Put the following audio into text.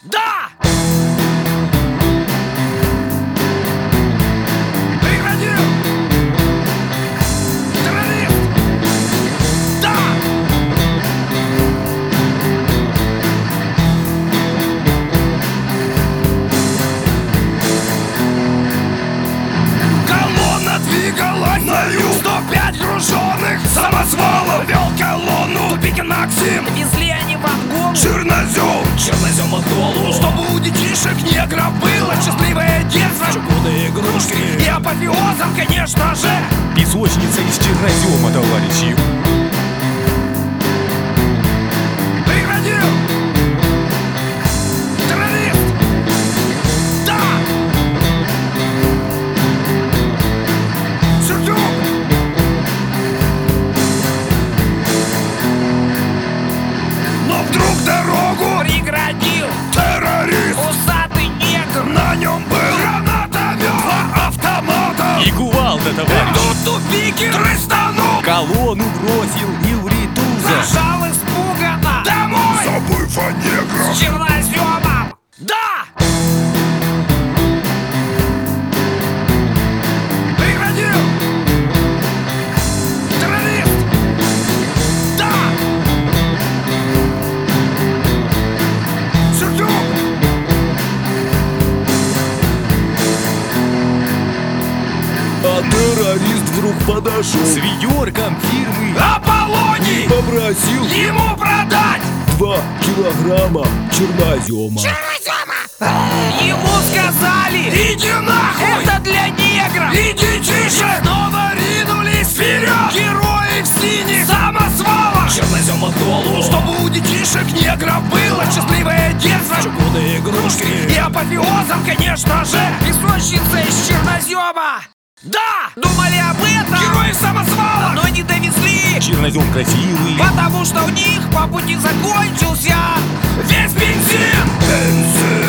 Да! На юг 105 груженных самосвалов вел колонну в тупике Максим. Везли они в Анголу Чернозем, чернозем от долу, чтобы у детишек негров было счастливое детство, чугунные игрушки и апофеозом, конечно же, песочница из чернозема, товарищи. дорогу преградил террорист, усатый негр. На нем был гранатомет, 2 автомата и кувалда, товарищ. Тут тупики трястанул, колонну бросил Невритуза. Зажал испуганно домой, забыв о неграх с черноземом. Да! Террорист вдруг подошел с ведерком фирмы Аполлоний, попросил ему продать 2 килограмма чернозема. Ему сказали: иди нахуй, это для негров. и детишек снова ринулись вперед герои в синих самосвалах. Чернозем от долу, чтобы у детишек негров было счастливое детство, чугунные игрушки и апофеозом, конечно же, Песочница из чернозема. да! Думали об этом Герои самосвала, но не довезли, чернозем красивый, потому что у них по пути закончился весь бензин.